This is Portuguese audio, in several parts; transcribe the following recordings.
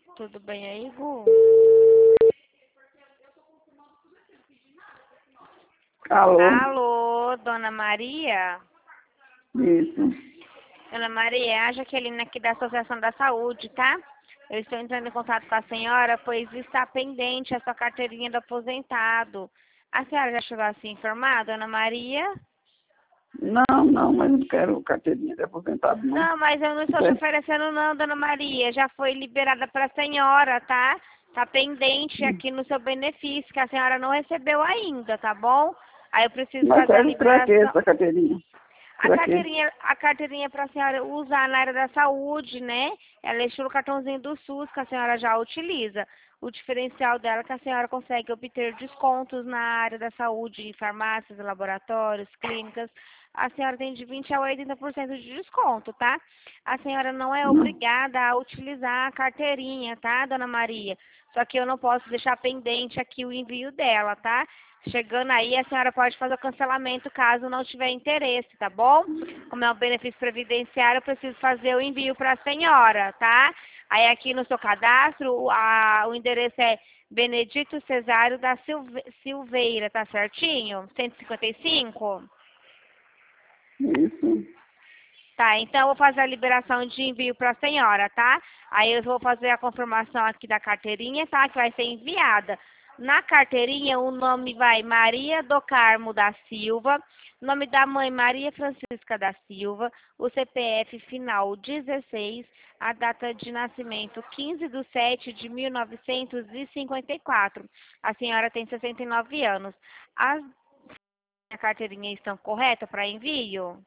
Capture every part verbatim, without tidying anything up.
Tudo bem aí, Gu? Alô? Alô, Dona Maria? Isso. Dona Maria, é a Jaqueline aqui da Associação da Saúde, tá? Eu estou entrando em contato com a senhora, pois está pendente a sua carteirinha do aposentado. A senhora já chegou a se informar, Dona Maria? Não, não, mas não quero carteirinha de aposentado, não. Não, mas eu não estou te oferecendo não, Dona Maria. Já foi liberada para a senhora, tá? Tá pendente aqui no seu benefício, que a senhora não recebeu ainda, tá bom? Aí eu preciso Mas fazer a serve pra quê liberação. essa carteirinha? A Pra quê? carteirinha, a carteirinha para a senhora usar na área da saúde, né? Ela é estilo cartãozinho do SUS que a senhora já utiliza. O diferencial dela é que a senhora consegue obter descontos na área da saúde, farmácias, laboratórios, clínicas. A senhora tem de vinte a oitenta por cento de desconto, tá? A senhora não é Não. obrigada a utilizar a carteirinha, tá, Dona Maria? Só que eu não posso deixar pendente aqui o envio dela, tá? Chegando aí, a senhora pode fazer o cancelamento caso não tiver interesse, tá bom? Como é um benefício previdenciário, eu preciso fazer o envio para a senhora, tá? Aí aqui no seu cadastro, o- a, o endereço é Benedito Cesário da Silve, Silveira, tá certinho? cento e cinquenta e cinco? Isso. Tá, então eu vou fazer a liberação de envio para a senhora, tá? Aí eu vou fazer a confirmação aqui da carteirinha, tá? Que vai ser enviada. Na carteirinha, o nome vai Maria do Carmo da Silva, nome da mãe Maria Francisca da Silva, o C P F final dezesseis, a data de nascimento quinze de sete de mil novecentos e cinquenta e quatro. A senhora tem sessenta e nove anos. As carteirinhas estão corretas para envio?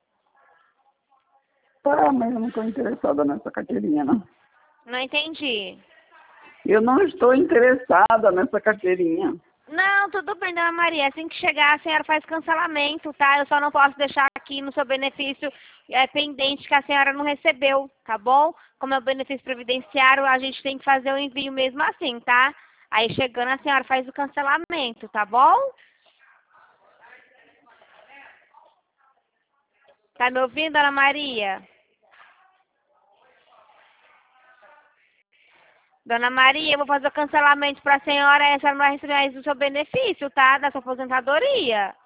Tá, mas eu não estou interessada nessa carteirinha, não. Não entendi. Eu não estou interessada nessa carteirinha. Não, tudo bem, Dona Maria. Assim que chegar, a senhora faz cancelamento, tá? Eu só não posso deixar aqui no seu benefício é, pendente que a senhora não recebeu, tá bom? Como é o benefício previdenciário, a gente tem que fazer o envio mesmo assim, tá? Aí chegando, a senhora faz o cancelamento, tá bom? Tá me ouvindo, Dona Maria? Dona Maria, eu vou fazer o cancelamento para a senhora, essa não vai receber mais o seu benefício, tá? Da sua aposentadoria.